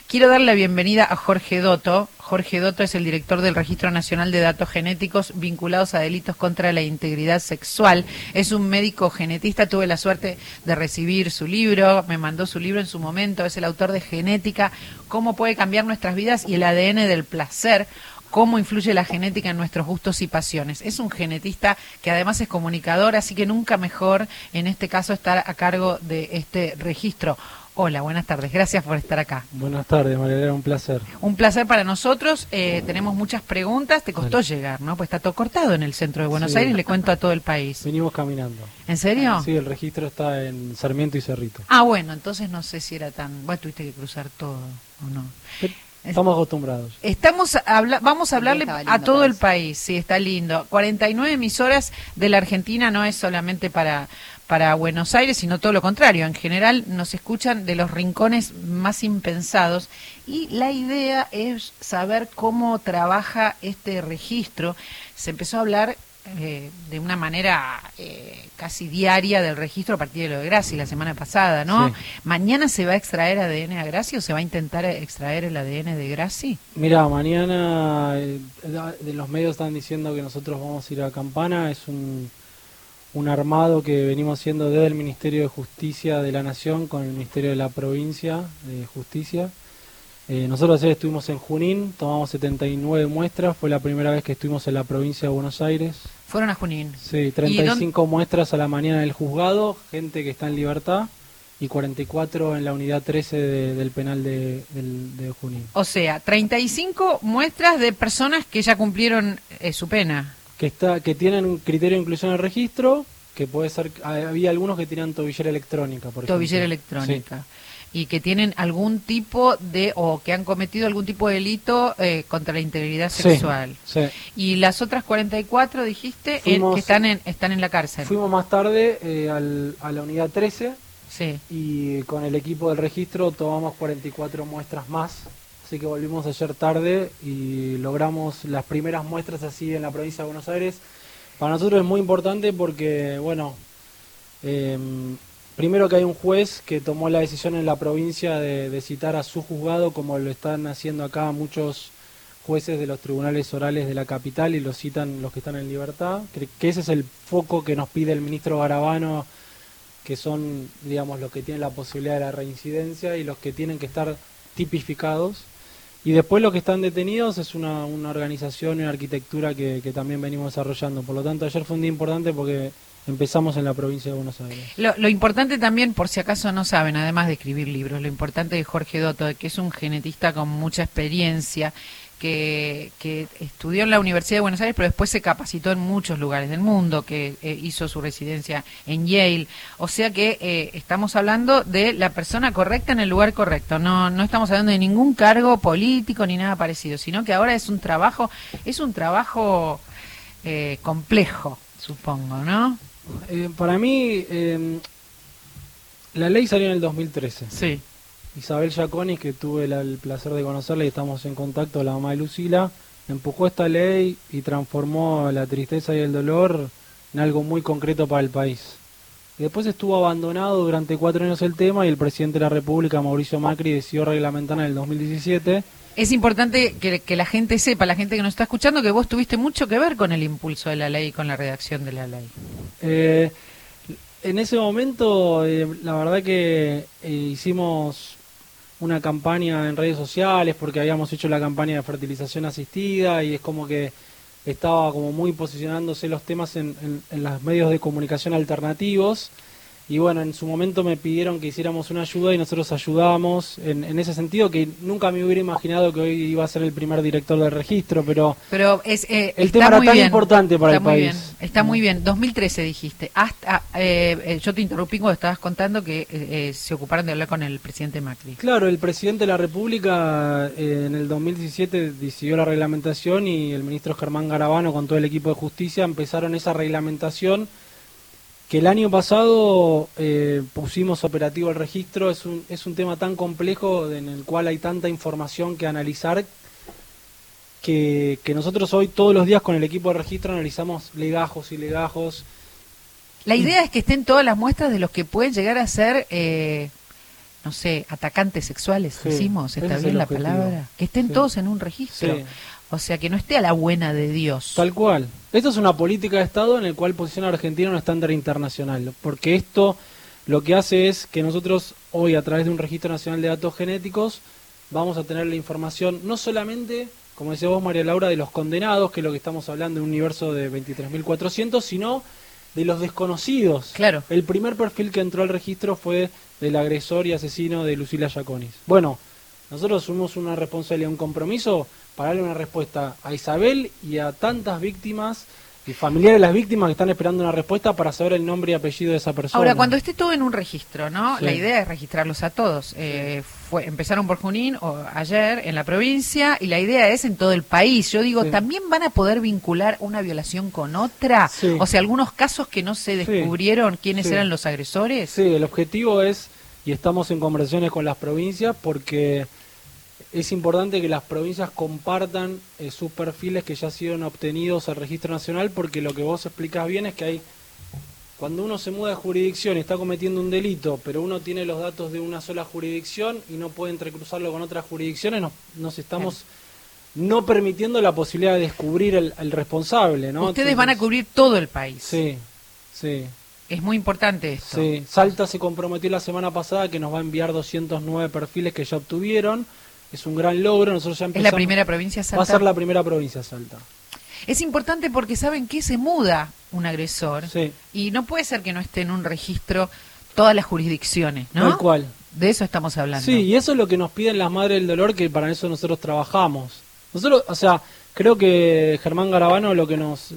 Quiero darle la bienvenida a Jorge Dotto. Jorge Dotto es el director del Registro Nacional de Datos Genéticos vinculados a delitos contra la integridad sexual. Es un médico genetista, tuve la suerte de recibir su libro, me mandó su libro en su momento, es el autor de Genética, cómo puede cambiar nuestras vidas y el ADN del placer, cómo influye la genética en nuestros gustos y pasiones. Es un genetista que además es comunicador, así que nunca mejor en este caso estar a cargo de este registro. Hola, buenas tardes. Gracias por estar acá. Buenas tardes, María Elena, un placer. Un placer para nosotros. Tenemos muchas preguntas. Te costó llegar, ¿no? Pues está todo cortado en el centro de Buenos Aires, le cuento a todo el país. Venimos caminando. ¿En serio? Sí, el registro está en Sarmiento y Cerrito. Ah, bueno, entonces no sé si era tan... Bueno, tuviste que cruzar todo, ¿o no? Estamos acostumbrados. Vamos a hablarle a todo el país. Sí, está lindo. 49 emisoras de la Argentina no es solamente para Buenos Aires, sino todo lo contrario. En general nos escuchan de los rincones más impensados y la idea es saber cómo trabaja este registro. Se empezó a hablar de una manera casi diaria del registro a partir de lo de Graci la semana pasada, ¿no? Sí. ¿Mañana se va a extraer ADN a Graci o se va a intentar extraer el ADN de Graci? Mira, mañana de los medios están diciendo que nosotros vamos a ir a Campana. Es un armado que venimos haciendo desde el Ministerio de Justicia de la Nación con el Ministerio de la Provincia de Justicia. Nosotros ayer estuvimos en Junín, tomamos 79 muestras, fue la primera vez que estuvimos en la provincia de Buenos Aires. ¿Fueron a Junín? Sí, 35 muestras a la mañana en el juzgado, gente que está en libertad, y 44 en la unidad 13 del penal de Junín. O sea, 35 muestras de personas que ya cumplieron su pena. Que tienen un criterio de inclusión en el registro, que puede ser, había algunos que tenían tobillera electrónica, por ejemplo. Tobillera electrónica. Sí. Y que tienen algún tipo o que han cometido algún tipo de delito contra la integridad sexual. Sí. Y las otras 44, dijiste, que están en la cárcel. Fuimos más tarde a la unidad 13, sí, y con el equipo del registro tomamos 44 muestras más. Así que volvimos ayer tarde y logramos las primeras muestras así en la provincia de Buenos Aires. Para nosotros es muy importante porque, bueno, primero que hay un juez que tomó la decisión en la provincia de citar a su juzgado, como lo están haciendo acá muchos jueces de los tribunales orales de la capital, y lo citan los que están en libertad. Que ese es el foco que nos pide el ministro Garabano, que son, digamos, los que tienen la posibilidad de la reincidencia y los que tienen que estar tipificados. Y después los que están detenidos es una organización y una arquitectura que también venimos desarrollando. Por lo tanto, ayer fue un día importante porque empezamos en la provincia de Buenos Aires. Lo importante también, por si acaso no saben, además de escribir libros, lo importante de Jorge Dotto, que es un genetista con mucha experiencia, que estudió en la Universidad de Buenos Aires, pero después se capacitó en muchos lugares del mundo, que hizo su residencia en Yale. O sea que estamos hablando de la persona correcta en el lugar correcto. No estamos hablando de ningún cargo político ni nada parecido, sino que ahora es un trabajo complejo, supongo, ¿no? Para mí, la ley salió en el 2013. Sí. Isabel Giaconi, que tuve el placer de conocerla y estamos en contacto, la mamá de Lucila, empujó esta ley y transformó la tristeza y el dolor en algo muy concreto para el país. Y después estuvo abandonado durante 4 años el tema y el presidente de la República, Mauricio Macri, decidió reglamentar en el 2017. Es importante que la gente sepa, la gente que nos está escuchando, que vos tuviste mucho que ver con el impulso de la ley y con la redacción de la ley. En ese momento, la verdad que hicimos una campaña en redes sociales porque habíamos hecho la campaña de fertilización asistida y es como que estaba como muy posicionándose los temas en los medios de comunicación alternativos. Y bueno, en su momento me pidieron que hiciéramos una ayuda y nosotros ayudamos en ese sentido, que nunca me hubiera imaginado que hoy iba a ser el primer director del registro, pero el tema era tan importante para el país. Está muy bien. 2013 dijiste. Yo te interrumpí cuando estabas contando que se ocuparon de hablar con el presidente Macri. Claro, el presidente de la República en el 2017 decidió la reglamentación y el ministro Germán Garabano con todo el equipo de justicia empezaron esa reglamentación, que el año pasado pusimos operativo el registro. Es un tema tan complejo en el cual hay tanta información que analizar que nosotros hoy todos los días con el equipo de registro analizamos legajos y legajos. La idea es que estén todas las muestras de los que pueden llegar a ser no sé, atacantes sexuales, Sí, decimos, ¿está ese es bien el la objetivo. palabra? Que estén Sí. todos en un registro. Sí. O sea, que no esté a la buena de Dios. Tal cual. Esto es una política de Estado en el cual posiciona a Argentina en un estándar internacional, porque esto lo que hace es que nosotros hoy, a través de un registro nacional de datos genéticos, vamos a tener la información no solamente, como decía vos, María Laura, de los condenados, que es lo que estamos hablando de un universo de 23.400, sino de los desconocidos. Claro. El primer perfil que entró al registro fue del agresor y asesino de Lucila Yaconis. Bueno, nosotros asumimos una responsabilidad, un compromiso para darle una respuesta a Isabel y a tantas víctimas y familiares de las víctimas que están esperando una respuesta para saber el nombre y apellido de esa persona. Ahora, cuando esté todo en un registro, ¿no? Sí. La idea es registrarlos a todos. Empezaron por Junín ayer en la provincia y la idea es en todo el país. Yo digo, Sí. ¿también van a poder vincular una violación con otra? Sí. O sea, algunos casos que no se descubrieron quiénes Sí. eran los agresores. Sí, el objetivo es, y estamos en conversaciones con las provincias, porque es importante que las provincias compartan sus perfiles que ya han obtenidos al registro nacional, porque lo que vos explicás bien es que hay, cuando uno se muda de jurisdicción y está cometiendo un delito, pero uno tiene los datos de una sola jurisdicción y no puede entrecruzarlo con otras jurisdicciones, nos estamos no permitiendo la posibilidad de descubrir el responsable, ¿no? Ustedes van a cubrir todo el país. Sí, sí. Es muy importante esto. Sí, Salta se comprometió la semana pasada que nos va a enviar 209 perfiles que ya obtuvieron. Es un gran logro. Nosotros ya ¿Es empezamos. la primera provincia, Salta? Va a ser la primera provincia, Salta. Es importante porque saben que se muda un agresor Sí, y no puede ser que no esté en un registro todas las jurisdicciones, ¿no? tal cual. De eso estamos hablando. Sí, y eso es lo que nos piden las madres del dolor, que para eso nosotros trabajamos. Nosotros, o sea, creo que Germán Garabano lo que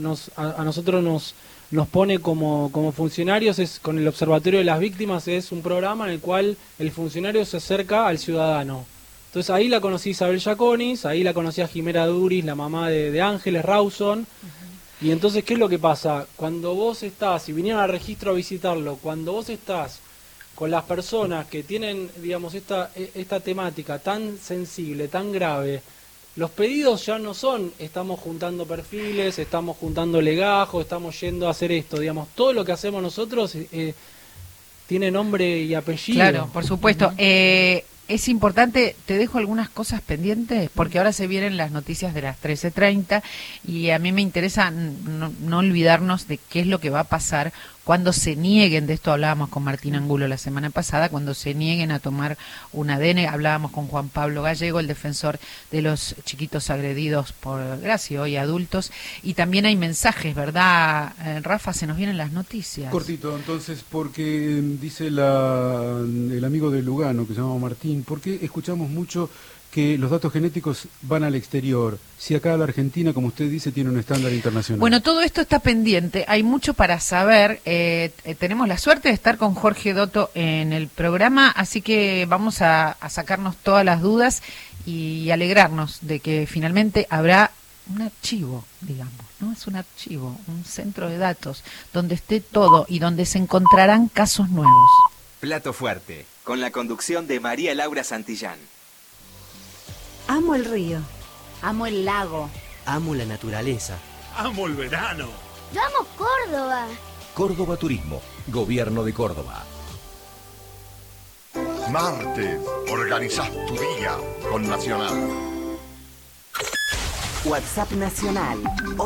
a nosotros nos pone como funcionarios es, con el Observatorio de las Víctimas, es un programa en el cual el funcionario se acerca al ciudadano. Entonces ahí la conocí Isabel Yaconis, ahí la conocí a Jimena Duris, la mamá de Ángeles Rawson. Y entonces, ¿qué es lo que pasa? Cuando vos estás, y vinieron al registro a visitarlo, cuando vos estás con las personas que tienen, digamos, esta temática tan sensible, tan grave, los pedidos ya no son, estamos juntando perfiles, estamos juntando legajos, estamos yendo a hacer esto, digamos, todo lo que hacemos nosotros tiene nombre y apellido. Claro, por supuesto. Es importante, te dejo algunas cosas pendientes, porque ahora se vienen las noticias de las 13:30 y a mí me interesa no olvidarnos de qué es lo que va a pasar cuando se nieguen, de esto hablábamos con Martín Angulo la semana pasada, cuando se nieguen a tomar un ADN, hablábamos con Juan Pablo Gallego, el defensor de los chiquitos agredidos por Gracia, hoy adultos, y también hay mensajes, ¿verdad, Rafa? Se nos vienen las noticias. Cortito, entonces, porque dice el amigo de Lugano, que se llama Martín, porque escuchamos mucho que los datos genéticos van al exterior, si acá la Argentina, como usted dice, tiene un estándar internacional. Bueno, todo esto está pendiente, hay mucho para saber, tenemos la suerte de estar con Jorge Dotto en el programa, así que vamos a sacarnos todas las dudas y alegrarnos de que finalmente habrá un archivo, digamos, ¿no? Es un archivo, un centro de datos, donde esté todo y donde se encontrarán casos nuevos. Plato Fuerte, con la conducción de María Laura Santillán. Amo el río. Amo el lago. Amo la naturaleza. Amo el verano. Yo amo Córdoba. Córdoba Turismo, Gobierno de Córdoba. Martes, organizás tu día con Nacional. WhatsApp Nacional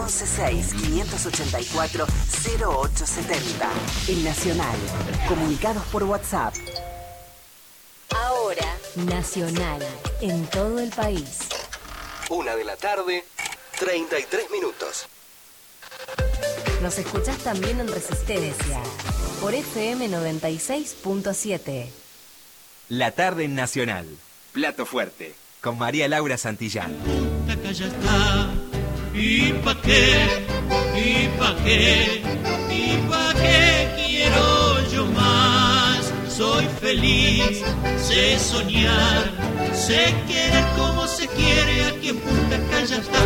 116-584-0870. El Nacional. Comunicados por WhatsApp. Ahora, Nacional, en todo el país. 1:00 p.m, 33 minutos. Nos escuchás también en Resistencia, por FM 96.7. La tarde en Nacional. Plato Fuerte, con María Laura Santillán. Acá ya está, y pa' qué, y pa' qué, y pa' qué quiero yo más. Soy feliz, sé soñar, sé querer como se quiere, aquí en Punta Cana está.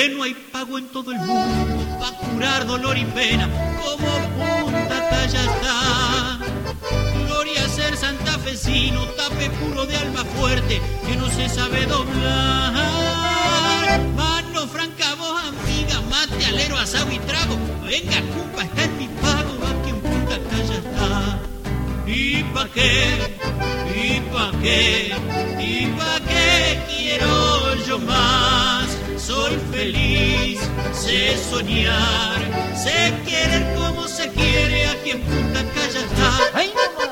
que no hay pago en todo el mundo pa' curar dolor y pena como Punta Callastá. Gloria a ser santafesino, tape puro de alma fuerte que no se sabe doblar. Mano franca, voz amiga, mate, alero, asado y trago. Venga, cumpa, está en mi pago, aquí en Punta Callastá. ¿Y pa' qué? ¿Y pa' qué? ¿Y pa' qué quiero yo más? Soy feliz, sé soñar, sé querer como se quiere aquí en Punta Callastá. ¡Ay,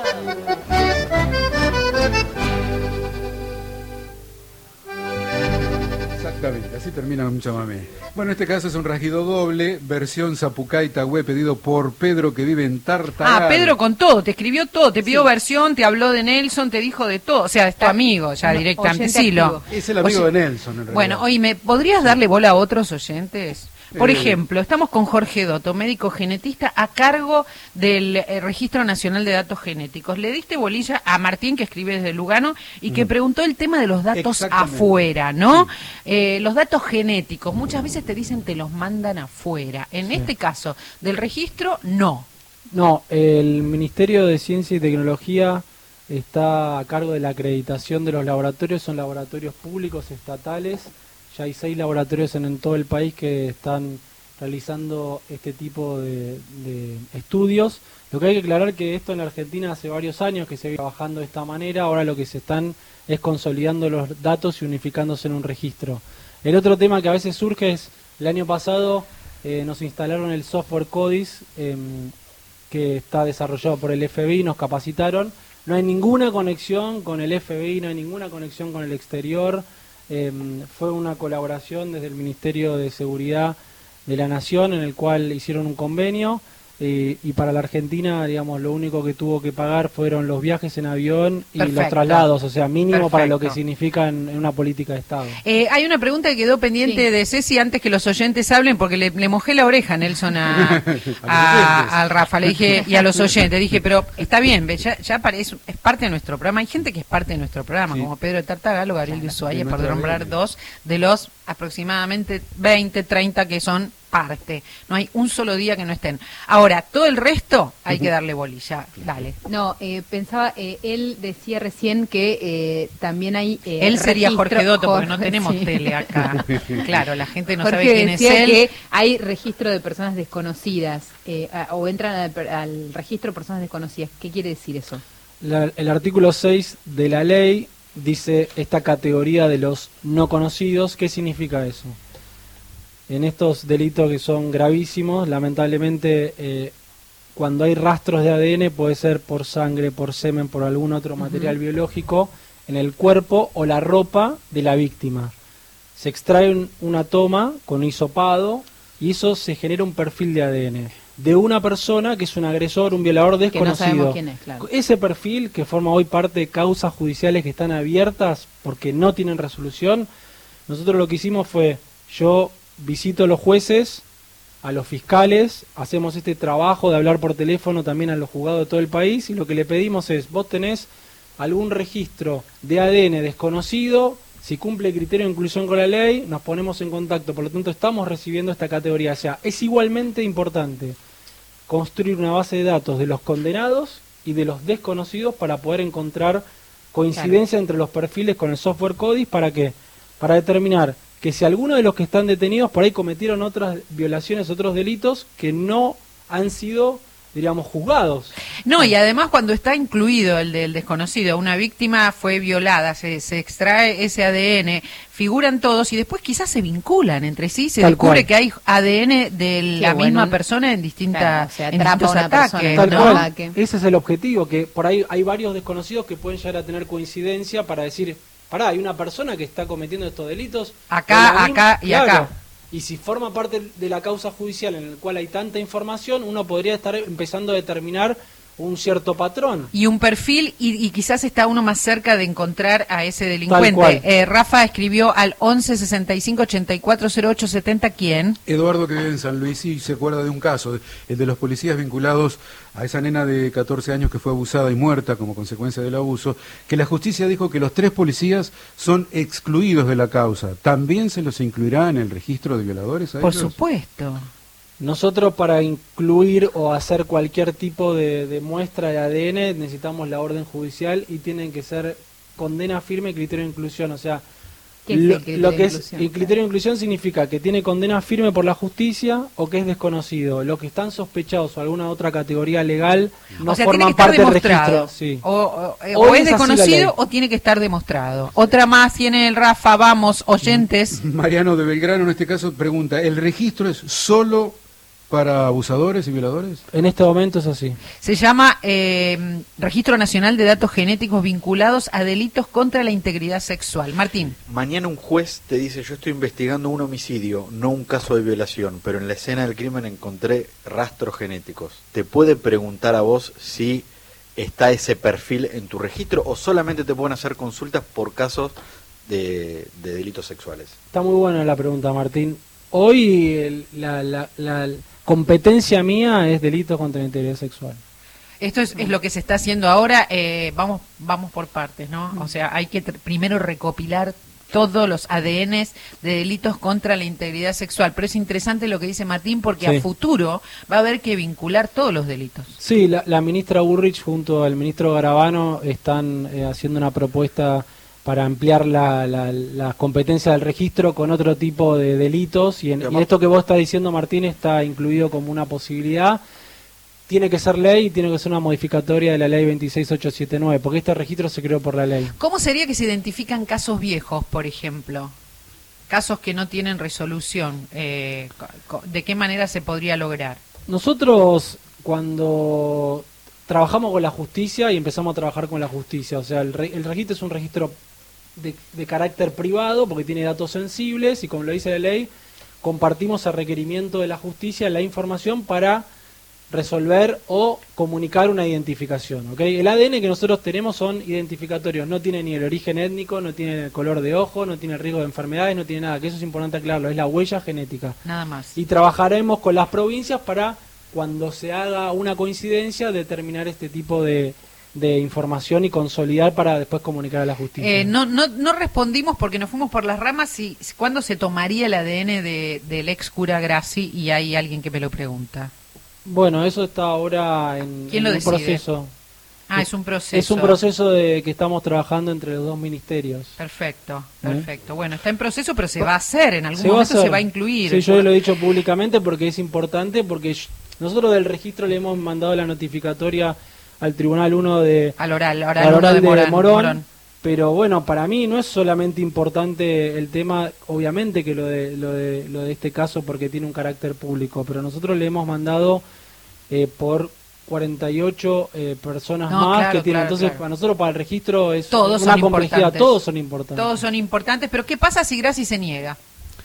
Exactamente, así termina un chamamé. Bueno, en este caso es un rasguido doble, versión Zapucay Tagüe, pedido por Pedro, que vive en Tartagal. Ah, Pedro con todo, te escribió todo, te pidió versión, te habló de Nelson, te dijo de todo, o sea, es tu amigo ya directamente. Sí, es el amigo de Nelson, en realidad. Bueno, oye, ¿me podrías darle bola a otros oyentes? Por ejemplo, estamos con Jorge Dotto, médico genetista a cargo del Registro Nacional de Datos Genéticos. Le diste bolilla a Martín, que escribe desde Lugano, y que preguntó el tema de los datos afuera, ¿no? Sí. Los datos genéticos, muchas veces te dicen te los mandan afuera. En este caso, del registro, no. No, el Ministerio de Ciencia y Tecnología está a cargo de la acreditación de los laboratorios, son laboratorios públicos estatales. Ya hay 6 laboratorios en todo el país que están realizando este tipo de estudios. Lo que hay que aclarar es que esto en Argentina hace varios años que se viene trabajando de esta manera. Ahora lo que se están es consolidando los datos y unificándose en un registro. El otro tema que a veces surge es, el año pasado nos instalaron el software CODIS, que está desarrollado por el FBI, nos capacitaron. No hay ninguna conexión con el FBI, no hay ninguna conexión con el exterior. Fue una colaboración desde el Ministerio de Seguridad de la Nación, en el cual hicieron un convenio, y para la Argentina, digamos, lo único que tuvo que pagar fueron los viajes en avión y los traslados, o sea, mínimo para lo que significa en una política de Estado. Hay una pregunta que quedó pendiente de Ceci antes que los oyentes hablen, porque le mojé la oreja, Nelson, al Rafa, le dije, y a los oyentes, dije, pero está bien, ya parece, es parte de nuestro programa, hay gente que es parte de nuestro programa, como Pedro de Tartagal o Gabriel de Ushuaia, por nombrar 2 de los aproximadamente 20, 30 que son parte, no hay un solo día que no estén. Ahora, todo el resto hay que darle bolilla. Dale. No, pensaba, él decía recién que también hay él sería Jorge Dotto, porque no tenemos tele acá. Claro, la gente no sabe quién es él. Que hay registro de personas desconocidas, o entran al registro de personas desconocidas. ¿Qué quiere decir eso? El artículo 6 de la ley dice esta categoría de los no conocidos. ¿Qué significa eso? En estos delitos que son gravísimos, lamentablemente, cuando hay rastros de ADN, puede ser por sangre, por semen, por algún otro material biológico, en el cuerpo o la ropa de la víctima. Se extrae una toma con hisopado y eso se genera un perfil de ADN de una persona que es un agresor, un violador desconocido. Que no sabemos quién es, claro. Ese perfil, que forma hoy parte de causas judiciales que están abiertas porque no tienen resolución, nosotros lo que hicimos fue, yo visito a los jueces, a los fiscales, hacemos este trabajo de hablar por teléfono también a los juzgados de todo el país, y lo que le pedimos es, vos tenés algún registro de ADN desconocido, si cumple el criterio de inclusión con la ley, nos ponemos en contacto. Por lo tanto, estamos recibiendo esta categoría. O sea, es igualmente importante construir una base de datos de los condenados y de los desconocidos para poder encontrar coincidencia entre los perfiles con el software CODIS. ¿Para qué? Para determinar que si alguno de los que están detenidos por ahí cometieron otras violaciones, otros delitos que no han sido, diríamos, juzgados. No, y además cuando está incluido el del desconocido, una víctima fue violada, se extrae ese ADN, figuran todos y después quizás se vinculan entre sí, se descubre que hay ADN de la misma persona en distintos ataques. Tal cual. Ese es el objetivo, que por ahí hay varios desconocidos que pueden llegar a tener coincidencia para decir, pará, hay una persona que está cometiendo estos delitos. Acá y claro. Acá. Y si forma parte de la causa judicial en la cual hay tanta información, uno podría estar empezando a determinar un cierto patrón. Y un perfil, y quizás está uno más cerca de encontrar a ese Tal delincuente. cual. Rafa escribió al 11 65 84 08 70, ¿quién? Eduardo, que vive en San Luis, y se acuerda de un caso, el de los policías vinculados a esa nena de 14 años que fue abusada y muerta como consecuencia del abuso, que la justicia dijo que los 3 policías son excluidos de la causa. ¿También se los incluirá en el registro de violadores a Por ellos? supuesto. Nosotros para incluir o hacer cualquier tipo de muestra de ADN necesitamos la orden judicial y tienen que ser condena firme y criterio de inclusión. O sea, ¿Qué es el criterio lo que de es inclusión? el criterio de inclusión significa que tiene condena firme por la justicia o que es desconocido. Los que están sospechados o alguna otra categoría legal no O sea, tiene que forman estar parte del demostrado. registro. Sí. O Hoy es es así la ley. desconocido o tiene que estar demostrado. Otra más tiene el Rafa, vamos, oyentes. Mariano de Belgrano en este caso pregunta, ¿el registro es solo para abusadores y violadores? En este momento es así. Se llama Registro Nacional de Datos Genéticos Vinculados a Delitos contra la Integridad Sexual. Martín. Mañana un juez te dice, yo estoy investigando un homicidio, no un caso de violación, pero en la escena del crimen encontré rastros genéticos. ¿Te puede preguntar a vos si está ese perfil en tu registro o solamente te pueden hacer consultas por casos de delitos sexuales? Está muy buena la pregunta, Martín. Hoy la competencia mía es delitos contra la integridad sexual. Esto es lo que se está haciendo ahora. Vamos por partes, ¿no? O sea, hay que primero recopilar todos los ADNs de delitos contra la integridad sexual. Pero es interesante lo que dice Martín porque Sí. a futuro va a haber que vincular todos los delitos. Sí, la ministra Burrich junto al ministro Garabano están haciendo una propuesta para ampliar la competencia del registro con otro tipo de delitos y esto que vos estás diciendo, Martín, está incluido como una posibilidad. Tiene que ser ley y tiene que ser una modificatoria de la ley 26879, porque este registro se creó por la ley. ¿Cómo sería que se identifican casos viejos, por ejemplo? Casos que no tienen resolución. ¿De qué manera se podría lograr? Nosotros cuando trabajamos con la justicia y empezamos a trabajar con la justicia, o sea, el registro es un registro de carácter privado porque tiene datos sensibles y como lo dice la ley, compartimos a requerimiento de la justicia la información para resolver o comunicar una identificación, ¿ok? El ADN que nosotros tenemos son identificatorios, no tiene ni el origen étnico, no tiene el color de ojo, no tiene riesgo de enfermedades, no tiene nada, que eso es importante aclararlo, es la huella genética. Nada más. Y trabajaremos con las provincias para, cuando se haga una coincidencia, determinar este tipo de información y consolidar para después comunicar a la justicia. No respondimos porque nos fuimos por las ramas. ¿Cuándo se tomaría el ADN del ex cura Grassi? Y hay alguien que me lo pregunta. Bueno, eso está ahora en ¿Quién lo un decide? proceso. Es un proceso. Es un proceso que estamos trabajando entre los dos ministerios. Perfecto. Bueno, está en proceso, pero se va a hacer. En algún Se va a momento hacer. se va a incluir. Sí, yo lo he dicho públicamente porque es importante, porque nosotros del registro le hemos mandado la notificatoria al Tribunal 1 de... Al oral de Morón. Morón. Pero bueno, para mí no es solamente importante el tema, obviamente que lo de este caso porque tiene un carácter público, pero nosotros le hemos mandado por 48 personas más claro, que tienen. claro, Entonces, claro. para nosotros, para el registro, es Todos una son complejidad. importantes. Todos son importantes. Todos son importantes, pero ¿qué pasa si Grassi se niega?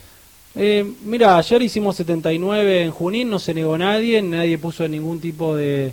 Mira, ayer hicimos 79 en Junín, no se negó nadie puso ningún tipo de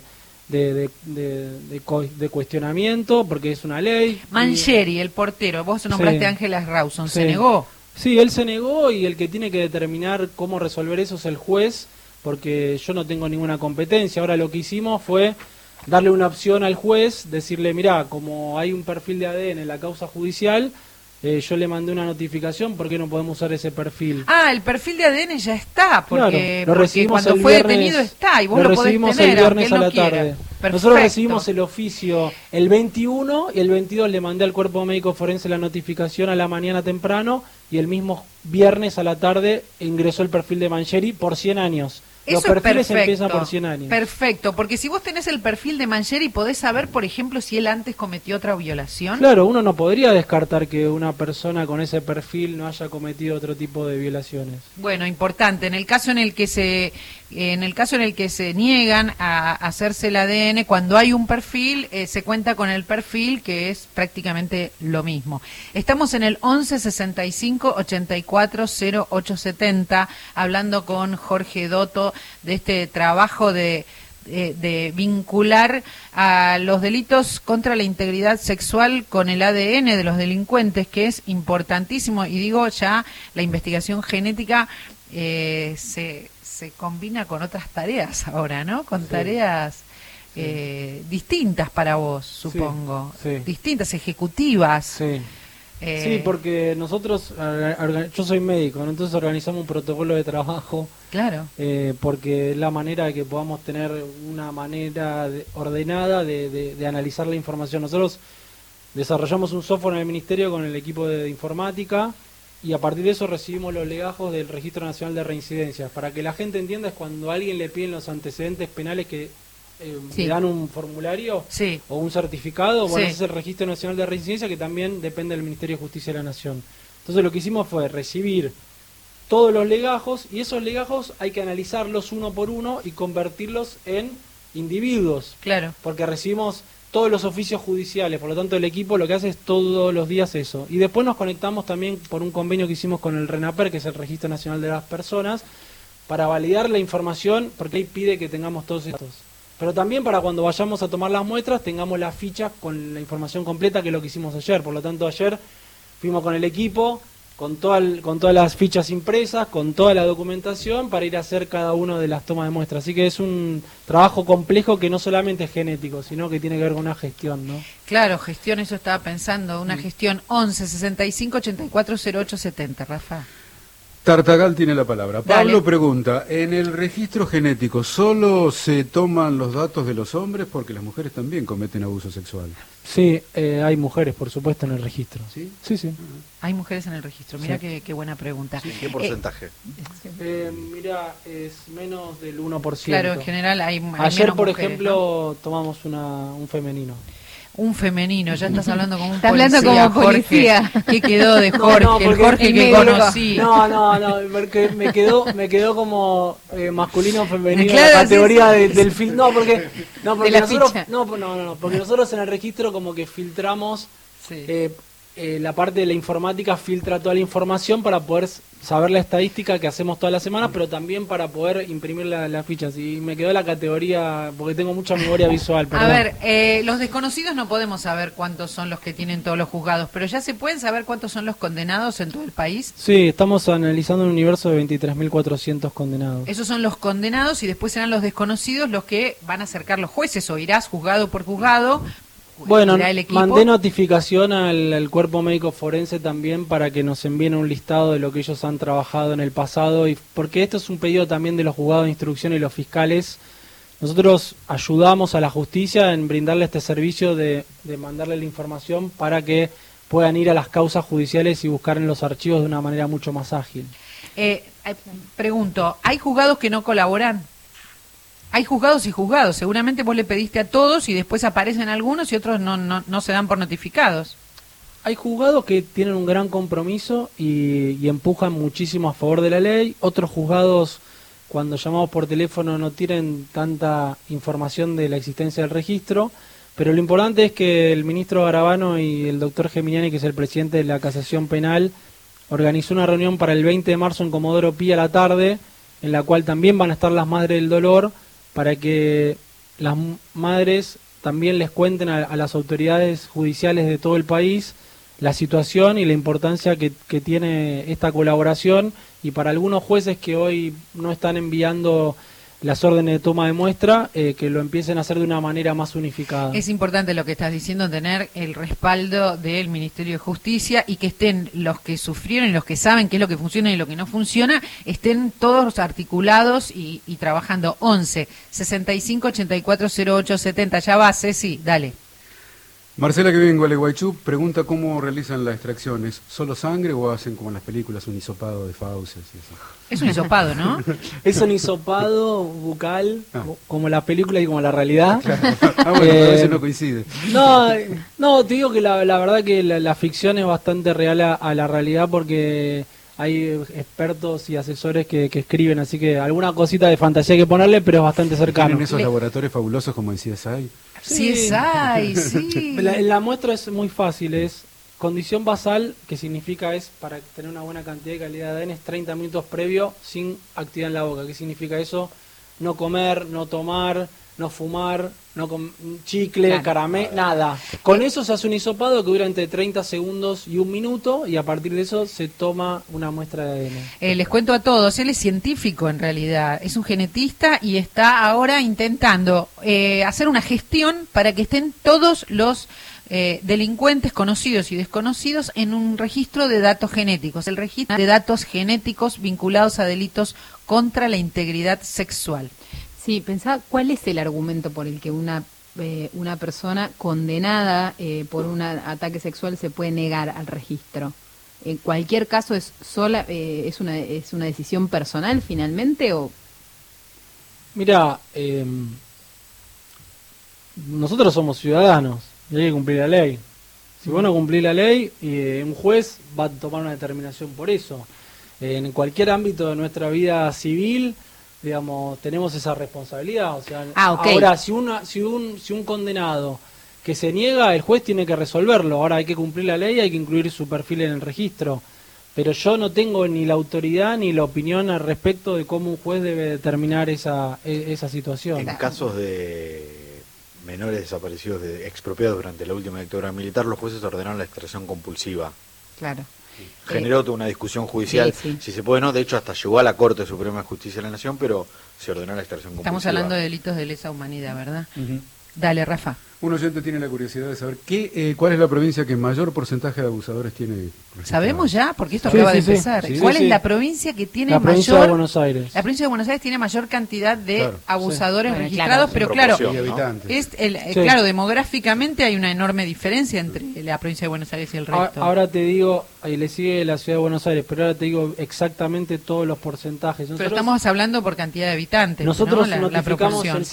cuestionamiento porque es una ley. Mancheri, el portero, vos nombraste Sí. a Ángela Rawson, Sí. ¿se negó? Sí, él se negó y el que tiene que determinar cómo resolver eso es el juez, porque yo no tengo ninguna competencia. Ahora lo que hicimos fue darle una opción al juez, decirle, mirá, como hay un perfil de ADN en la causa judicial, yo le mandé una notificación, ¿por qué no podemos usar ese perfil? El perfil de ADN ya está, porque, Claro, lo recibimos cuando el fue viernes, detenido está y vos lo lo podés recibimos tener, el viernes aunque él a la no quiera. tarde. Perfecto. Nosotros recibimos el oficio el 21 y el 22 le mandé al cuerpo médico forense la notificación a la mañana temprano y el mismo viernes a la tarde ingresó el perfil de Mancheri por 100 años. Los Eso es perfiles perfecto, empiezan por 100 años. Perfecto, porque si vos tenés el perfil de Mancheri, podés saber, por ejemplo, si él antes cometió otra violación. Claro, uno no podría descartar que una persona con ese perfil no haya cometido otro tipo de violaciones. Bueno, importante. En el caso en el que se niegan a hacerse el ADN, cuando hay un perfil, se cuenta con el perfil, que es prácticamente lo mismo. Estamos en el 11 65 84 08 70, hablando con Jorge Dotto de este trabajo de de vincular a los delitos contra la integridad sexual con el ADN de los delincuentes, que es importantísimo, y digo ya la investigación genética se combina con otras tareas ahora, ¿no? Con tareas distintas para vos, supongo, distintas, ejecutivas. Sí, porque nosotros, yo soy médico, ¿no? Entonces organizamos un protocolo de trabajo. Claro. Porque es la manera de que podamos tener una manera ordenada de analizar la información. Nosotros desarrollamos un software en el Ministerio con el equipo de informática y a partir de eso recibimos los legajos del Registro Nacional de Reincidencias. Para que la gente entienda, es cuando a alguien le piden los antecedentes penales que le dan un formulario o un certificado, bueno, ese es el Registro Nacional de Reincidencia, que también depende del Ministerio de Justicia de la Nación. Entonces lo que hicimos fue recibir todos los legajos, y esos legajos hay que analizarlos uno por uno y convertirlos en individuos. Claro. Porque recibimos todos los oficios judiciales, por lo tanto el equipo lo que hace es todos los días eso. Y después nos conectamos también por un convenio que hicimos con el RENAPER, que es el Registro Nacional de las Personas, para validar la información, porque ahí pide que tengamos todos estos datos. Pero también para cuando vayamos a tomar las muestras tengamos las fichas con la información completa, que es lo que hicimos ayer. Por lo tanto, ayer fuimos con el equipo, con todas las fichas impresas, con toda la documentación, para ir a hacer cada una de las tomas de muestras. Así que es un trabajo complejo que no solamente es genético, sino que tiene que ver con una gestión, ¿no? Claro, gestión, eso estaba pensando, una gestión. 11 65 84 08 70, Rafa. Tartagal tiene la palabra. Dale. Pablo pregunta, ¿en el registro genético solo se toman los datos de los hombres? Porque las mujeres también cometen abuso sexual. Sí, hay mujeres, por supuesto, en el registro. ¿Sí? Sí, sí. Hay mujeres en el registro. Mira qué buena pregunta. Sí, ¿qué porcentaje? Mira, es menos del 1%. Claro, en general hay Ayer, menos por mujeres, ejemplo, ¿no? tomamos un femenino. Un femenino, ya estás hablando como un Estás policía. hablando como policía. Jorge. ¿Qué quedó de Jorge? No, el Jorge que conocí. No, porque me quedó como masculino o femenino, Claro, la categoría sí. del film. No, porque De la nosotros ficha. porque nosotros en el registro como que filtramos la parte de la informática, filtra toda la información para poder saber la estadística que hacemos todas las semanas, pero también para poder imprimir las fichas. Y me quedó la categoría, porque tengo mucha memoria visual. Perdón. A ver, los desconocidos no podemos saber cuántos son los que tienen todos los juzgados, pero ya se pueden saber cuántos son los condenados en todo el país. Sí, estamos analizando un universo de 23.400 condenados. Esos son los condenados y después serán los desconocidos los que van a acercar los jueces, o irás juzgado por juzgado. Bueno, irá el equipo. mandé notificación al cuerpo médico forense también para que nos envíen un listado de lo que ellos han trabajado en el pasado, y porque esto es un pedido también de los juzgados de instrucción y los fiscales. Nosotros ayudamos a la justicia en brindarle este servicio de mandarle la información para que puedan ir a las causas judiciales y buscar en los archivos de una manera mucho más ágil. Pregunto, ¿hay juzgados que no colaboran? Hay juzgados y juzgados. Seguramente vos le pediste a todos y después aparecen algunos y otros no se dan por notificados. Hay juzgados que tienen un gran compromiso y empujan muchísimo a favor de la ley. Otros juzgados, cuando llamamos por teléfono, no tienen tanta información de la existencia del registro. Pero lo importante es que el ministro Garabano y el doctor Geminiani, que es el presidente de la Casación Penal, organizó una reunión para el 20 de marzo en Comodoro Pi a la tarde, en la cual también van a estar las Madres del Dolor, para que las madres también les cuenten a las autoridades judiciales de todo el país la situación y la importancia que tiene esta colaboración, y para algunos jueces que hoy no están enviando las órdenes de toma de muestra, que lo empiecen a hacer de una manera más unificada. Es importante lo que estás diciendo, tener el respaldo del Ministerio de Justicia, y que estén los que sufrieron y los que saben qué es lo que funciona y lo que no funciona, estén todos articulados y trabajando. 11 65 84 08 70. Ya va, Ceci, dale. Marcela, que vive en Gualeguaychú, pregunta cómo realizan las extracciones. ¿Solo sangre o hacen como en las películas un hisopado de fauces y eso? Es un hisopado, ¿no? Es un hisopado bucal, como la película y como la realidad. Claro. Bueno, pero a veces no coincide. No, te digo que la verdad que la ficción es bastante real a la realidad, porque hay expertos y asesores que escriben, así que alguna cosita de fantasía hay que ponerle, pero es bastante cercano. ¿Tienen esos laboratorios fabulosos como en CSI? Sí. Sí. La muestra es muy fácil, es condición basal, que significa es, para tener una buena cantidad y calidad de ADN, es 30 minutos previo sin actividad en la boca. ¿Qué significa eso? No comer, no tomar, no fumar, no chicle, caramelo, nada. Con eso se hace un hisopado que dura entre 30 segundos y 1 minuto y a partir de eso se toma una muestra de ADN. Les cuento a todos, él es científico en realidad, es un genetista y está ahora intentando hacer una gestión para que estén todos los delincuentes conocidos y desconocidos en un registro de datos genéticos, el registro de datos genéticos vinculados a delitos contra la integridad sexual. Sí, pensá, ¿cuál es el argumento por el que una persona condenada por un ataque sexual se puede negar al registro? En cualquier caso es una decisión personal finalmente o. Mira, nosotros somos ciudadanos y hay que cumplir la ley. Si vos no cumplís la ley, un juez va a tomar una determinación por eso. En cualquier ámbito de nuestra vida civil, digamos, tenemos esa responsabilidad. O sea, okay. Ahora, si un condenado que se niega, el juez tiene que resolverlo. Ahora hay que cumplir la ley, hay que incluir su perfil en el registro. Pero yo no tengo ni la autoridad ni la opinión al respecto de cómo un juez debe determinar esa situación. En casos de menores desaparecidos, expropiados durante la última dictadura militar, los jueces ordenaron la extracción compulsiva. Claro. Generó toda una discusión judicial, si se puede no, de hecho hasta llegó a la Corte Suprema de Justicia de la Nación, pero se ordenó la extracción compulsiva. Estamos hablando de delitos de lesa humanidad, ¿verdad? Uh-huh. Dale, Rafa. Un oyente tiene la curiosidad de saber cuál es la provincia que mayor porcentaje de abusadores tiene. ¿Sabemos ya? Porque esto acaba de empezar. ¿Cuál es la provincia que tiene la mayor? La provincia de Buenos Aires. La provincia de Buenos Aires tiene mayor cantidad de abusadores registrados, pero claro, claro, demográficamente hay una enorme diferencia entre la provincia de Buenos Aires y el resto. Ahora te digo, ahí le sigue la ciudad de Buenos Aires, pero ahora te digo exactamente todos los porcentajes. Pero estamos hablando por cantidad de habitantes. Nosotros ¿no? notificamos el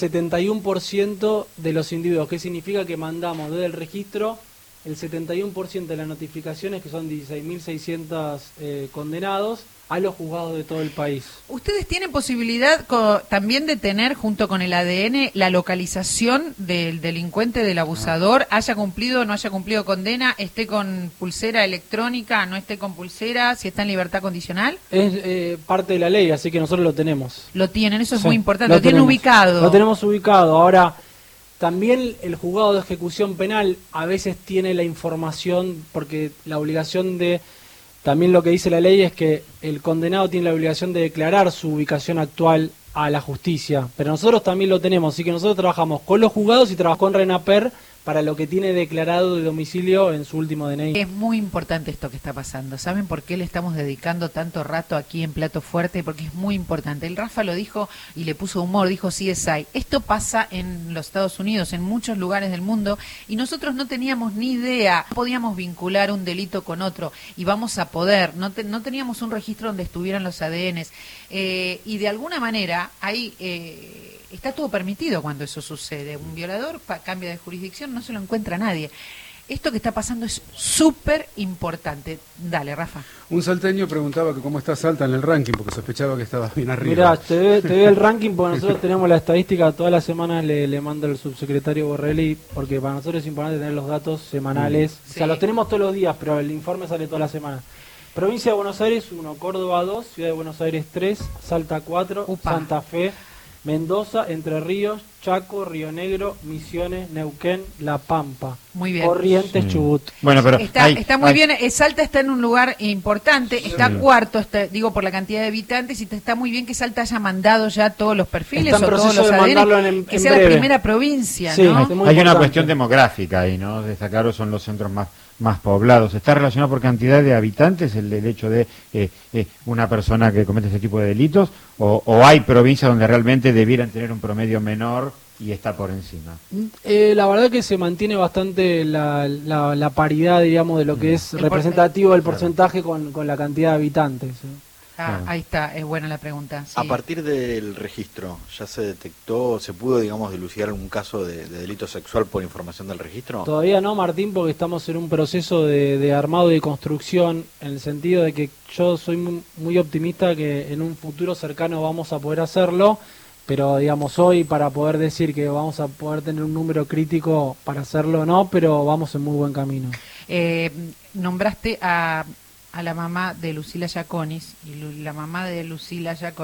71% de los individuos, que significa que mandamos desde el registro el 71% de las notificaciones, que son 16.600 condenados, a los juzgados de todo el país. ¿Ustedes tienen posibilidad también de tener, junto con el ADN, la localización del delincuente, del abusador, haya cumplido o no haya cumplido condena, esté con pulsera electrónica, no esté con pulsera, si está en libertad condicional? Es parte de la ley, así que nosotros lo tenemos. Lo tienen, eso es muy importante, lo tienen ubicado. Lo tenemos ubicado. Ahora, también el juzgado de ejecución penal a veces tiene la información, porque la obligación de... También lo que dice la ley es que el condenado tiene la obligación de declarar su ubicación actual a la justicia, pero nosotros también lo tenemos, así que nosotros trabajamos con los juzgados y trabajamos con RENAPER para lo que tiene declarado de domicilio en su último DNI. Es muy importante esto que está pasando. ¿Saben por qué le estamos dedicando tanto rato aquí en Plato Fuerte? Porque es muy importante. El Rafa lo dijo y le puso humor, dijo CSI. Esto pasa en los Estados Unidos, en muchos lugares del mundo, y nosotros no teníamos ni idea. No podíamos vincular un delito con otro, y vamos a poder. No teníamos un registro donde estuvieran los ADNs. Y de alguna manera hay... está todo permitido cuando eso sucede. Un violador cambia de jurisdicción, no se lo encuentra nadie. Esto que está pasando es súper importante. Dale, Rafa. Un salteño preguntaba que cómo está Salta en el ranking, porque sospechaba que estaba bien arriba. Mirá, te doy el ranking porque nosotros tenemos la estadística, todas las semanas le manda el subsecretario Borrelli, porque para nosotros es importante tener los datos semanales. O sea, los tenemos todos los días, pero el informe sale todas las semanas. Provincia de Buenos Aires 1, Córdoba 2, Ciudad de Buenos Aires 3, Salta 4, Santa Fe, Mendoza, Entre Ríos, Chaco, Río Negro, Misiones, Neuquén, La Pampa. Muy bien. Corrientes, Chubut. Bueno, pero está muy bien. Salta está en un lugar importante, está cuarto, digo por la cantidad de habitantes, y está muy bien que Salta haya mandado ya todos los perfiles o todos los ADN, que sea la primera provincia, ¿no? Hay una cuestión demográfica ahí, ¿no? Está claro, son los centros más poblados. ¿Está relacionado por cantidad de habitantes el hecho de una persona que comete este tipo de delitos? ¿O hay provincias donde realmente debieran tener un promedio menor y está por encima? La verdad que se mantiene bastante la paridad, digamos, de lo que es representativo del porcentaje con la cantidad de habitantes. Ahí está, es buena la pregunta. Sí. A partir del registro, ¿ya se detectó, se pudo, digamos, dilucidar algún caso de delito sexual por información del registro? Todavía no, Martín, porque estamos en un proceso de armado y de construcción, en el sentido de que yo soy muy optimista que en un futuro cercano vamos a poder hacerlo, pero digamos hoy para poder decir que vamos a poder tener un número crítico para hacerlo no, pero vamos en muy buen camino. Nombraste a la mamá de Lucila Giaconis, y la mamá de Lucila Giaconis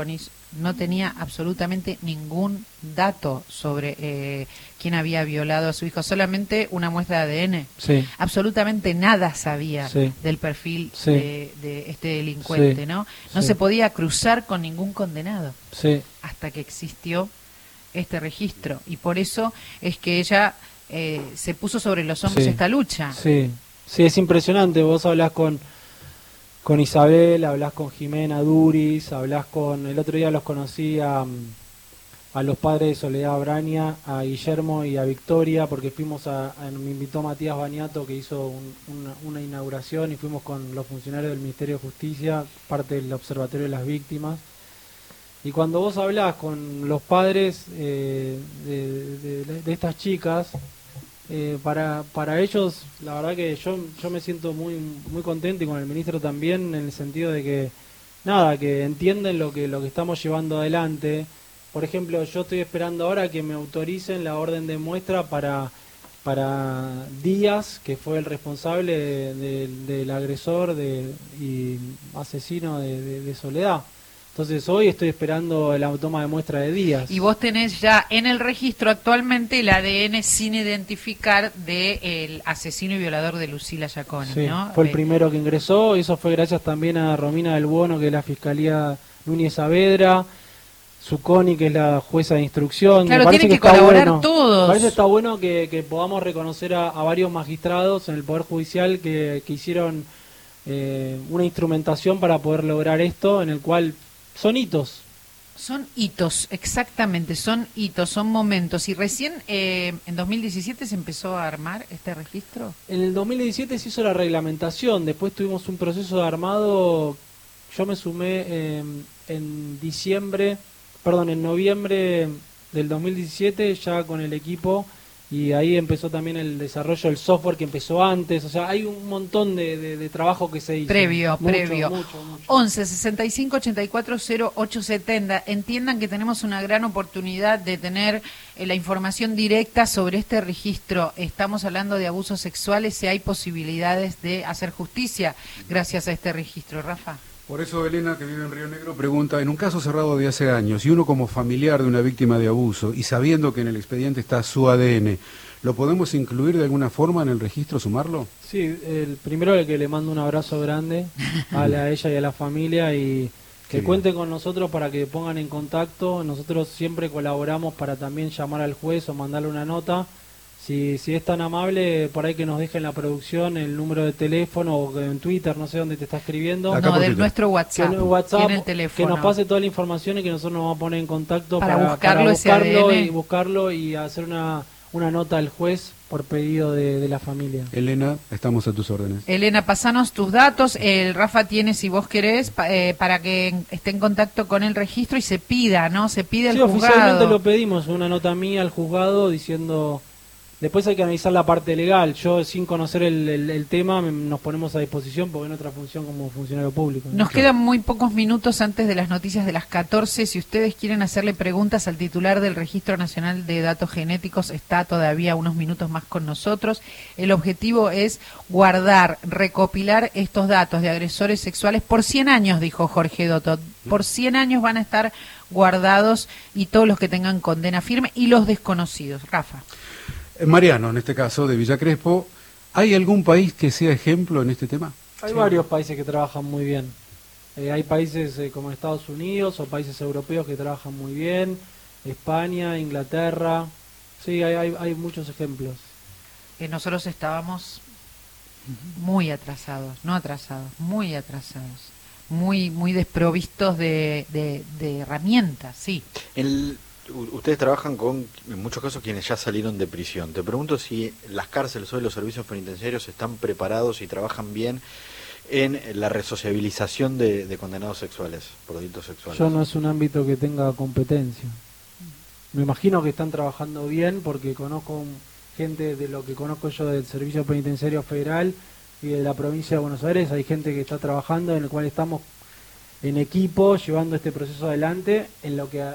no tenía absolutamente ningún dato sobre quién había violado a su hijo, solamente una muestra de ADN. Sí. Absolutamente nada sabía del perfil de este delincuente, ¿no? No se podía cruzar con ningún condenado hasta que existió este registro, y por eso es que ella se puso sobre los hombros esta lucha. Sí, es impresionante. Vos hablás con Isabel, hablás con Jimena Duris, hablás con... El otro día los conocí a los padres de Soledad Braña, a Guillermo y a Victoria, porque me invitó Matías Bañato, que hizo una inauguración, y fuimos con los funcionarios del Ministerio de Justicia, parte del Observatorio de las Víctimas. Y cuando vos hablás con los padres de estas chicas, para ellos, la verdad que yo me siento muy muy contento, y con el ministro también, en el sentido de que que entienden lo que estamos llevando adelante. Por ejemplo, yo estoy esperando ahora que me autoricen la orden de muestra para Díaz, que fue el responsable del agresor y asesino de Soledad. Entonces hoy estoy esperando la toma de muestra de Díaz. Y vos tenés ya en el registro actualmente el ADN sin identificar del asesino y violador de Lucila Giaconi, ¿no? Fue el primero que ingresó, y eso fue gracias también a Romina del Bono, que es la Fiscalía Núñez Saavedra, Zucconi, que es la jueza de instrucción. Claro, tienen que colaborar todos. Me parece que está bueno que podamos reconocer a varios magistrados en el Poder Judicial que hicieron una instrumentación para poder lograr esto, en el cual son hitos. Son hitos, exactamente, son hitos, son momentos. ¿Y recién en 2017 se empezó a armar este registro? En el 2017 se hizo la reglamentación, después tuvimos un proceso de armado. Yo me sumé en noviembre del 2017 ya con el equipo, y ahí empezó también el desarrollo del software que empezó antes. O sea, hay un montón de trabajo que se hizo. Previo. Mucho. 11 65 84 0870. Entiendan que tenemos una gran oportunidad de tener la información directa sobre este registro. Estamos hablando de abusos sexuales, si hay posibilidades de hacer justicia gracias a este registro. Rafa. Por eso Elena, que vive en Río Negro, pregunta, en un caso cerrado de hace años, y uno como familiar de una víctima de abuso, y sabiendo que en el expediente está su ADN, ¿lo podemos incluir de alguna forma en el registro, sumarlo? Sí, el primero el que le mando un abrazo grande a ella y a la familia, y que cuente con nosotros para que pongan en contacto. Nosotros siempre colaboramos para también llamar al juez o mandarle una nota. Si es tan amable, por ahí que nos deje en la producción el número de teléfono, o en Twitter, no sé dónde te está escribiendo. No, de nuestro WhatsApp, tiene el teléfono. Que nos pase toda la información, y que nosotros nos vamos a poner en contacto para buscarlo y hacer una nota al juez por pedido de la familia. Elena, estamos a tus órdenes. Elena, pasanos tus datos. El Rafa tiene, si vos querés, para que esté en contacto con el registro y se pida, ¿no? Se pide al juzgado. Oficialmente lo pedimos, una nota mía al juzgado diciendo... Después hay que analizar la parte legal. Yo, sin conocer el tema, nos ponemos a disposición porque en otra función como funcionario público, ¿no? Nos quedan muy pocos minutos antes de las noticias de las 14. Si ustedes quieren hacerle preguntas al titular del Registro Nacional de Datos Genéticos, está todavía unos minutos más con nosotros. El objetivo es guardar, recopilar estos datos de agresores sexuales por 100 años, dijo Jorge Dotto. Por 100 años van a estar guardados, y todos los que tengan condena firme y los desconocidos. Rafa. Mariano, en este caso, de Villa Crespo, ¿hay algún país que sea ejemplo en este tema? Hay varios países que trabajan muy bien. Hay países como Estados Unidos o países europeos que trabajan muy bien, España, Inglaterra. Sí, hay muchos ejemplos. Nosotros estábamos muy atrasados, muy atrasados, muy desprovistos de herramientas, sí. Ustedes trabajan con, en muchos casos, quienes ya salieron de prisión. Te pregunto si las cárceles o los servicios penitenciarios están preparados y trabajan bien en la resociabilización de condenados sexuales, por delitos sexuales. Yo no es un ámbito que tenga competencia. Me imagino que están trabajando bien, porque conozco gente, de lo que conozco yo del Servicio Penitenciario Federal y de la provincia de Buenos Aires, hay gente que está trabajando, en el cual estamos en equipo llevando este proceso adelante. En lo que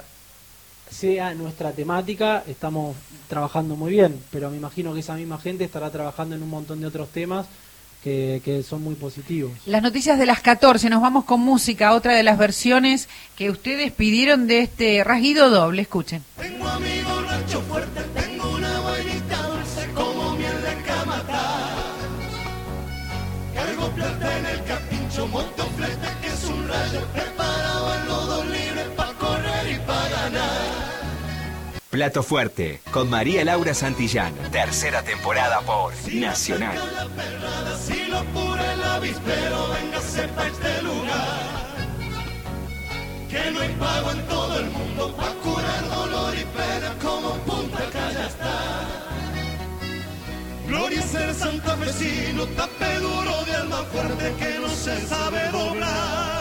sea nuestra temática, estamos trabajando muy bien, pero me imagino que esa misma gente estará trabajando en un montón de otros temas que son muy positivos. Las noticias de las 14, nos vamos con música, otra de las versiones que ustedes pidieron de este rasguido doble, escuchen. Tengo amigo rancho fuerte, tengo una vainita dulce como miel de camatá. Cargo plata en el capincho, monto flete que es un rayo, preparado en los dos libres pa' correr y pa' ganar. Plato Fuerte, con María Laura Santillán. Tercera temporada por Nacional. Si lo pura el avispero, véngase pa' este lugar. Que no hay pago en todo el mundo pa' curar dolor y pena como Punta Cana está. Gloria ser santafesino, tape duro de alma fuerte que no se sabe doblar.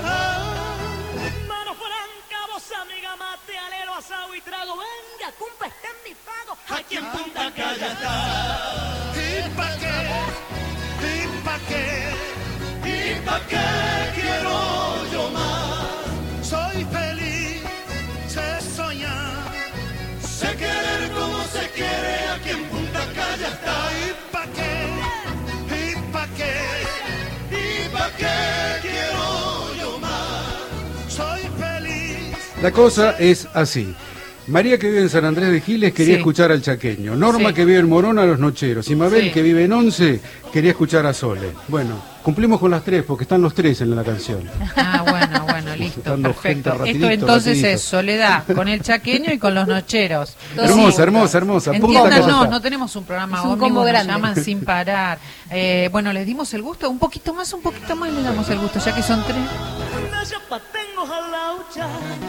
Mano franca, vos amiga, mate, alero, asado y trago. Venga, cumpa, está en mi pago. Aquí en Punta Cana está. ¿Y pa' qué? ¿Y pa' qué? ¿Y pa' qué quiero yo más? Soy feliz, sé soñar, sé querer como se quiere. Aquí en Punta Cana está. ¿Y pa' qué? ¿Y pa' qué? ¿Y pa' qué quiero yo más? Soy feliz. La cosa es así. María, que vive en San Andrés de Giles, quería Sí. escuchar al Chaqueño. Norma, Sí. que vive en Morón, a Los Nocheros. Y Mabel, Sí. que vive en Once, quería escuchar a Sole. Bueno, cumplimos con las tres, porque están los tres en la canción. Ah, bueno, listo, Buscando gente perfecto. rapidito, Esto entonces rapidito. es Soledad, con el chaqueño y con los nocheros. Hermosa, hermosa, hermosa. Punta Cana Entiéndanos, está. no tenemos un programa Es un ómnibus, combo nos grande. llaman sin parar. Bueno, les dimos el gusto, un poquito más les damos el gusto, ya que son tres. Una chapa tengo jalaucha,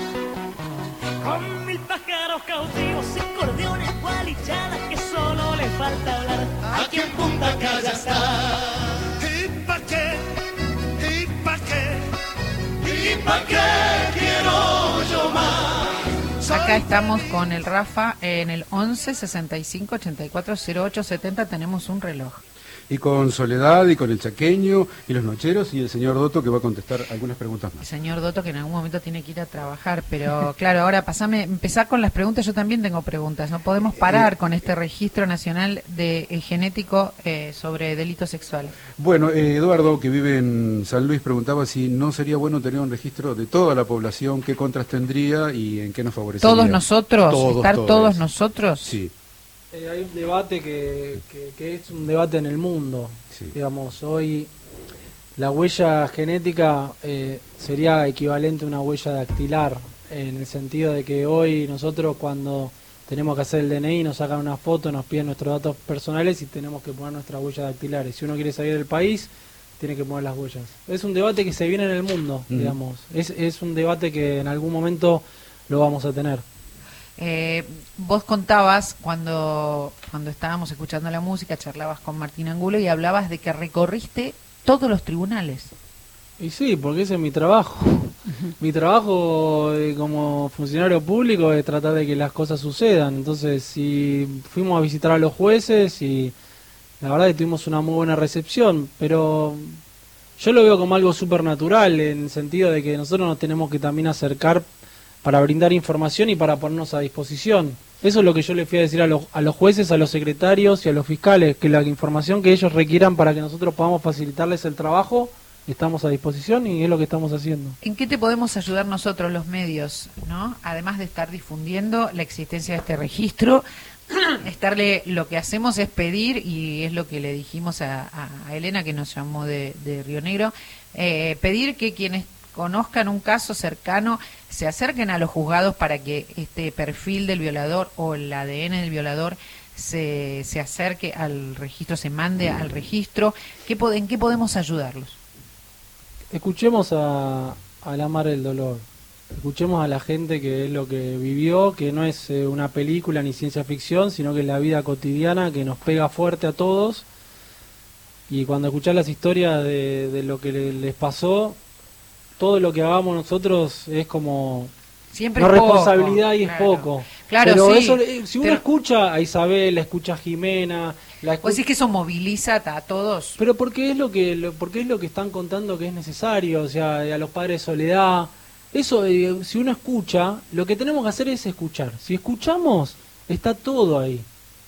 con 1000 pájaros cautivos y cordiones gualichadas que solo le falta hablar. Aquí en Punta Cana está. ¿Y pa' qué? ¿Y pa' qué? ¿Y pa' qué quiero yo más? Acá estamos con el Rafa en el 11 65 84 08 70, tenemos un reloj. Y con Soledad, y con el Chaqueño, y los Nocheros, y el señor Dotto, que va a contestar algunas preguntas El más. señor Dotto, que en algún momento tiene que ir a trabajar, pero claro, ahora empezar con las preguntas. Yo también tengo preguntas. No podemos parar con este registro nacional de genético sobre delitos sexuales. Bueno, Eduardo, que vive en San Luis, preguntaba si no sería bueno tener un registro de toda la población, qué contras tendría y en qué nos favorecería. Todos nosotros, estar todos eso. nosotros. Sí. Hay un debate que es un debate en el mundo. Sí. Digamos, hoy la huella genética sería equivalente a una huella dactilar, en el sentido de que hoy nosotros cuando tenemos que hacer el DNI nos sacan una foto, nos piden nuestros datos personales y tenemos que poner nuestras huellas dactilares. Si uno quiere salir del país, tiene que poner las huellas. Es un debate que se viene en el mundo, digamos. Es un debate que en algún momento lo vamos a tener. Vos contabas cuando estábamos escuchando la música, charlabas con Martín Angulo y hablabas de que recorriste todos los tribunales. Y sí, porque ese es mi trabajo. Mi trabajo como funcionario público es tratar de que las cosas sucedan. Entonces, si fuimos a visitar a los jueces y la verdad que tuvimos una muy buena recepción, pero yo lo veo como algo súper natural en el sentido de que nosotros nos tenemos que también acercar para brindar información y para ponernos a disposición. Eso es lo que yo le fui a decir a los jueces, a los secretarios y a los fiscales, que la información que ellos requieran para que nosotros podamos facilitarles el trabajo, estamos a disposición y es lo que estamos haciendo. ¿En qué te podemos ayudar nosotros, los medios, ¿no? Además de estar difundiendo la existencia de este registro, lo que hacemos es pedir, y es lo que le dijimos a Elena, que nos llamó de Río Negro, pedir que quienes conozcan un caso cercano se acerquen a los juzgados para que este perfil del violador o el ADN del violador se acerque al registro, se mande al registro. ¿En qué podemos ayudarlos? Escuchemos a la mar el dolor, escuchemos a la gente que es lo que vivió, que no es una película ni ciencia ficción, sino que es la vida cotidiana que nos pega fuerte a todos. Y cuando escuchás las historias de lo que les pasó, todo lo que hagamos nosotros es como siempre una es poco, responsabilidad y claro. es poco. Claro, pero sí, eso, si uno escucha a Isabel, escucha a Jimena, ¿Vos decís que eso moviliza a todos? pero porque es lo que están contando que es necesario, o sea, a los padres de Soledad. Eso, si uno escucha, lo que tenemos que hacer es escuchar. Si escuchamos, está todo ahí.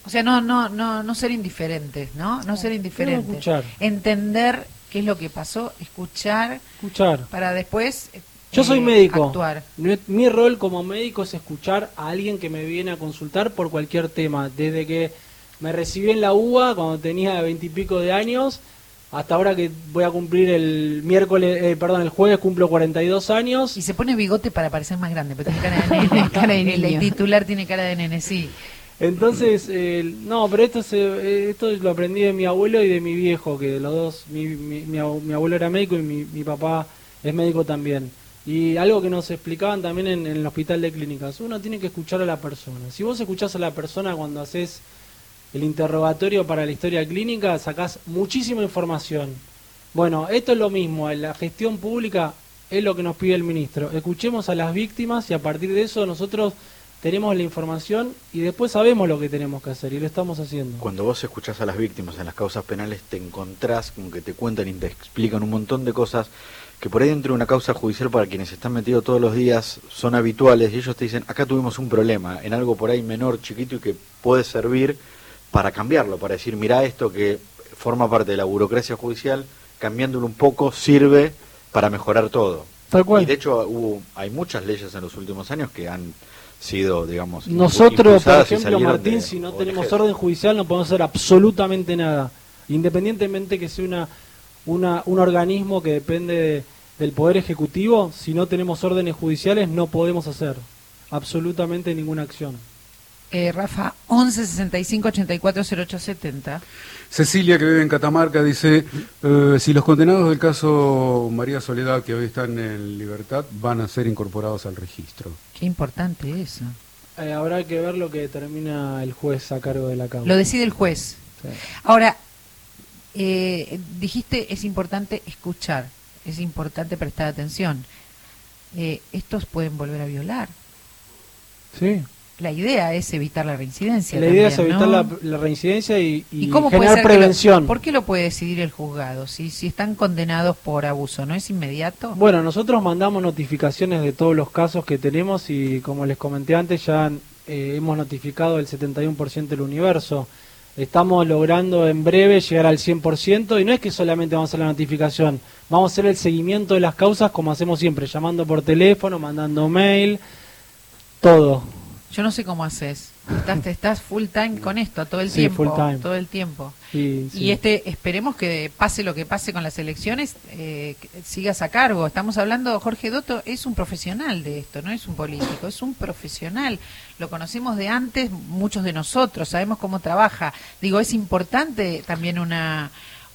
O sea, no ser indiferentes, ¿no? No ser indiferentes. Escuchar. Entender qué es lo que pasó, escuchar. Para después Yo soy médico. actuar. Mi rol como médico es escuchar a alguien que me viene a consultar por cualquier tema. Desde que me recibí en la UBA cuando tenía 20 y pico de años, hasta ahora que voy a cumplir el jueves cumplo 42 años. Y se pone bigote para parecer más grande, pero tiene cara de nene. Cara de niño. El titular tiene cara de nene, sí. Entonces, pero esto lo aprendí de mi abuelo y de mi viejo, que los dos, mi abuelo era médico y mi papá es médico también. Y algo que nos explicaban también en el hospital de clínicas, uno tiene que escuchar a la persona. Si vos escuchás a la persona cuando haces el interrogatorio para la historia clínica, sacás muchísima información. Bueno, esto es lo mismo, en la gestión pública es lo que nos pide el ministro. Escuchemos a las víctimas y a partir de eso nosotros tenemos la información y después sabemos lo que tenemos que hacer y lo estamos haciendo. Cuando vos escuchás a las víctimas en las causas penales te encontrás con que te cuentan y te explican un montón de cosas que por ahí dentro de una causa judicial para quienes están metidos todos los días son habituales y ellos te dicen, acá tuvimos un problema en algo por ahí menor, chiquito y que puede servir para cambiarlo, para decir, mirá esto que forma parte de la burocracia judicial, cambiándolo un poco sirve para mejorar todo. Tal cual. Y de hecho hay muchas leyes en los últimos años que han sido, digamos, nosotros, por ejemplo, Martín, si no tenemos orden judicial no podemos hacer absolutamente nada, independientemente que sea un organismo que depende del Poder Ejecutivo. Si no tenemos órdenes judiciales no podemos hacer absolutamente ninguna acción. Rafa, 11 65 84 08 70. Cecilia, que vive en Catamarca, dice, si los condenados del caso María Soledad, que hoy están en libertad, van a ser incorporados al registro. Qué importante eso. Habrá que ver lo que determina el juez a cargo de la causa. Lo decide el juez. Sí. Ahora, dijiste, es importante escuchar, es importante prestar atención. Estos pueden volver a violar. Sí. La idea es evitar la reincidencia. La idea es evitar la reincidencia y cómo generar prevención. ¿Por qué lo puede decidir el juzgado? Si están condenados por abuso, ¿no es inmediato? Bueno, nosotros mandamos notificaciones de todos los casos que tenemos y como les comenté antes ya hemos notificado el 71% del universo. Estamos logrando en breve llegar al 100% y no es que solamente vamos a hacer la notificación, vamos a hacer el seguimiento de las causas como hacemos siempre, llamando por teléfono, mandando mail, todo. Yo no sé cómo haces. Estás full time con esto todo el tiempo. Full time. Todo el tiempo. Sí. Y esperemos que pase lo que pase con las elecciones, sigas a cargo. Estamos hablando, Jorge Dotto es un profesional de esto, no es un político, es un profesional. Lo conocemos de antes, muchos de nosotros, sabemos cómo trabaja. Digo, es importante también una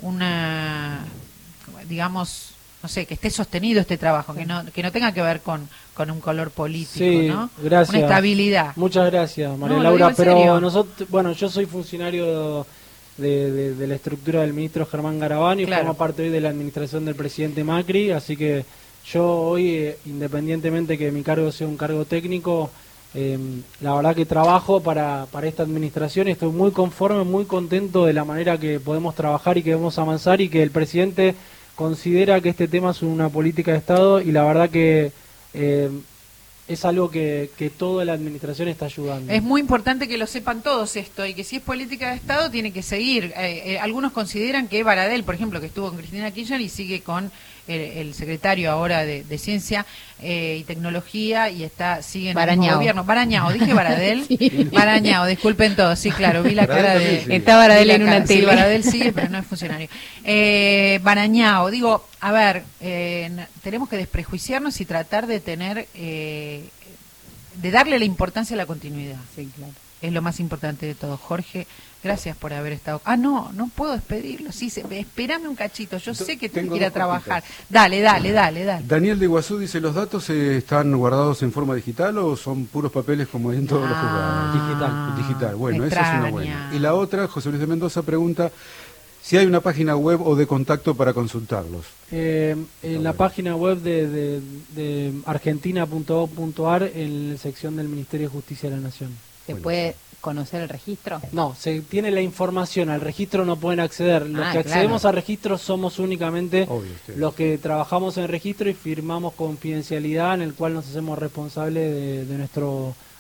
digamos, no sé, que esté sostenido este trabajo, que no tenga que ver con un color político, sí, ¿no? Gracias. Una estabilidad. Muchas gracias, María Laura, pero nosotros, bueno, yo soy funcionario de la estructura del ministro Germán Garabano y formo parte hoy de la administración del presidente Macri, así que yo hoy, independientemente que mi cargo sea un cargo técnico, la verdad que trabajo para esta administración y estoy muy conforme, muy contento de la manera que podemos trabajar y que debemos avanzar y que el presidente considera que este tema es una política de Estado y la verdad que es algo que toda la administración está ayudando. Es muy importante que lo sepan todos esto y que si es política de Estado tiene que seguir. Algunos consideran que Baradel, por ejemplo, que estuvo con Cristina Kirchner y sigue con el secretario ahora de Ciencia y Tecnología y sigue en el mismo gobierno. Barañao, dije Baradel. Sí. Barañao, disculpen todos. Sí, claro, vi la cara de... Sí. Está Baradel en una tele. Sí, Baradel sigue, pero no es funcionario. Barañao, digo, a ver, tenemos que desprejuiciarnos y tratar de tener... de darle la importancia a la continuidad. Sí, claro. Es lo más importante de todo. Jorge, gracias por haber estado. No puedo despedirlo. Sí, espérame un cachito. Yo sé que tengo que ir a trabajar. Dale. Daniel de Iguazú dice, ¿los datos están guardados en forma digital o son puros papeles como en todos los juzgados? Digital. Bueno, esa es una buena. Y la otra, José Luis de Mendoza pregunta si hay una página web o de contacto para consultarlos. En la página web de argentina.gov.ar, en la sección del Ministerio de Justicia de la Nación. ¿Se puede conocer el registro? No, se tiene la información, al registro no pueden acceder. Los que accedemos al registro somos únicamente los que trabajamos en el registro y firmamos confidencialidad en el cual nos hacemos responsables de nuestro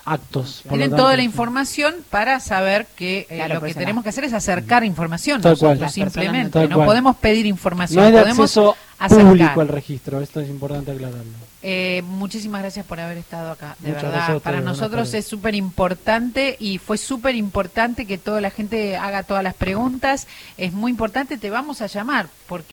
actos. Tienen toda la información para saber que lo que tenemos que hacer es acercar información. Nosotros simplemente no podemos pedir información. No es de podemos acceso público al registro, esto es importante aclararlo. Muchísimas gracias por haber estado acá, de verdad. Para nosotros es súper importante y fue súper importante que toda la gente haga todas las preguntas. Es muy importante, te vamos a llamar porque